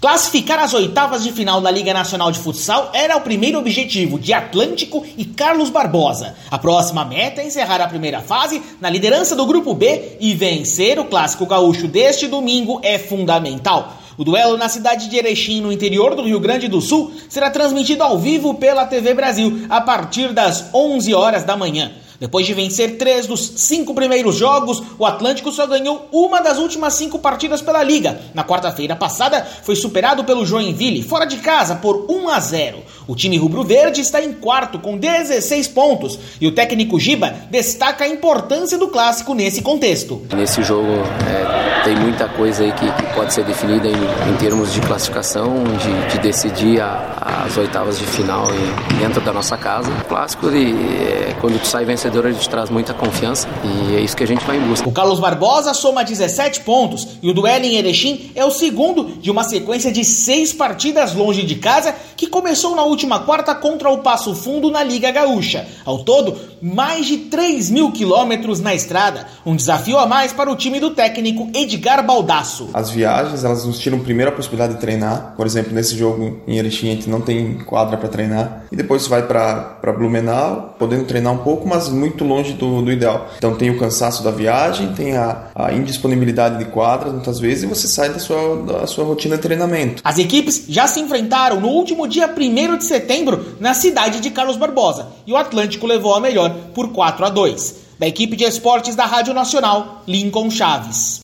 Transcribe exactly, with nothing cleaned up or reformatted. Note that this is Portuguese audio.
Classificar as oitavas de final da Liga Nacional de Futsal era o primeiro objetivo de Atlântico e Carlos Barbosa. A próxima meta é encerrar a primeira fase na liderança do Grupo B e vencer o Clássico Gaúcho deste domingo é fundamental. O duelo na cidade de Erechim, no interior do Rio Grande do Sul, será transmitido ao vivo pela T V Brasil a partir das onze horas da manhã. Depois de vencer três dos cinco primeiros jogos, o Atlântico só ganhou uma das últimas cinco partidas pela Liga. Na quarta-feira passada, foi superado pelo Joinville, fora de casa, por um a zero. O time rubro-verde está em quarto, com dezesseis pontos, e o técnico Giba destaca a importância do clássico nesse contexto. Nesse jogo é, tem muita coisa aí que, que pode ser definida em, em termos de classificação, de, de decidir a, as oitavas de final e, dentro da nossa casa. O clássico, ele, é, quando tu sai vencedor, a gente traz muita confiança e é isso que a gente vai em busca. O Carlos Barbosa soma dezessete pontos e o duelo em Erechim é o segundo de uma sequência de seis partidas longe de casa que começou na última quarta contra o Passo Fundo na Liga Gaúcha. Ao todo, mais de três mil quilômetros na estrada, um desafio a mais para o time do técnico Edgar Baldasso. As viagens, elas nos tiram primeiro a possibilidade de treinar. Por exemplo, nesse jogo em Erechim a gente não tem quadra para treinar e depois vai para Blumenau, podendo treinar um pouco, mas muito longe do, do ideal. Então tem o cansaço da viagem, tem a, a indisponibilidade de quadras muitas vezes e você sai da sua, da sua rotina de treinamento. As equipes já se enfrentaram no último dia primeiro de setembro na cidade de Carlos Barbosa e o Atlântico levou a melhor por quatro a dois. Da equipe de esportes da Rádio Nacional, Lincoln Chaves.